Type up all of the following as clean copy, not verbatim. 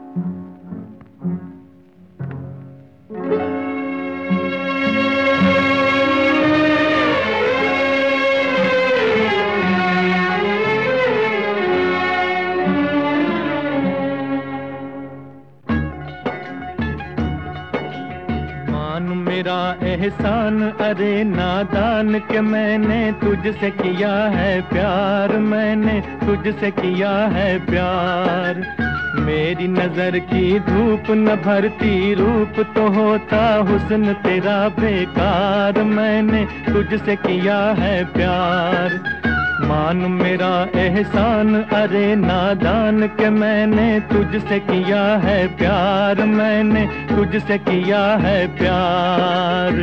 मेरा एहसान अरे नादान के मैंने तुझसे किया है प्यार, मैंने तुझसे किया है प्यार। मेरी नजर की धूप न भरती रूप तो होता हुस्न तेरा बेकार, मैंने तुझसे किया है प्यार। मान मेरा एहसान अरे नादान के मैंने तुझसे किया है प्यार, मैंने तुझसे किया है प्यार।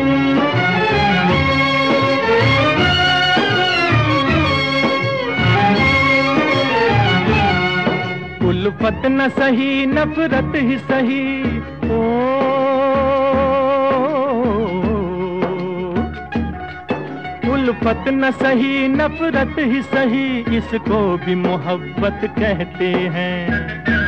उल्फत न सही नफरत ही सही, उल्फत न सही नफरत ही सही, इसको भी मोहब्बत कहते हैं।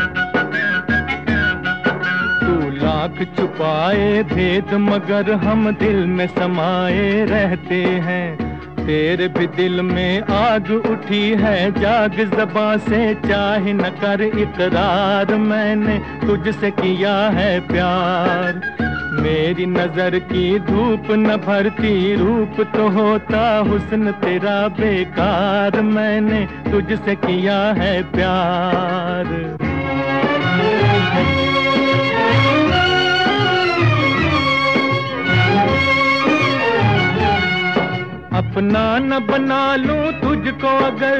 तू लाख छुपाए भेद मगर हम दिल में समाये रहते हैं। तेरे भी दिल में आग उठी है जाग ज़बां से चाहे न कर इकरार, मैंने तुझसे किया है प्यार। मेरी नजर की धूप न भरती रूप तो होता हुस्न तेरा बेकार, मैंने तुझसे किया है प्यार। अपना न बना लूं तुझको अगर,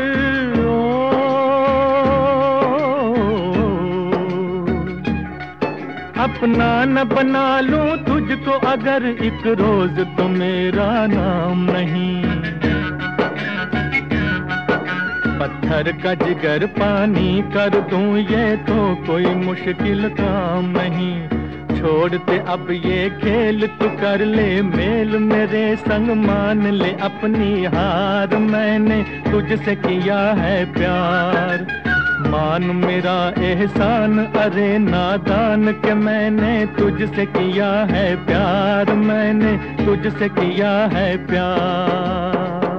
अपना न बना लूं तुझको अगर एक रोज तो मेरा नाम नहीं। पत्थर का जिगर पानी कर दूं ये तो कोई मुश्किल काम नहीं। छोड़ते अब ये खेल तू कर ले मेल मेरे संग मान ले अपनी हार, मैंने तुझसे किया है प्यार। मान मेरा एहसान अरे नादान के मैंने तुझसे किया है प्यार, मैंने तुझसे किया है प्यार।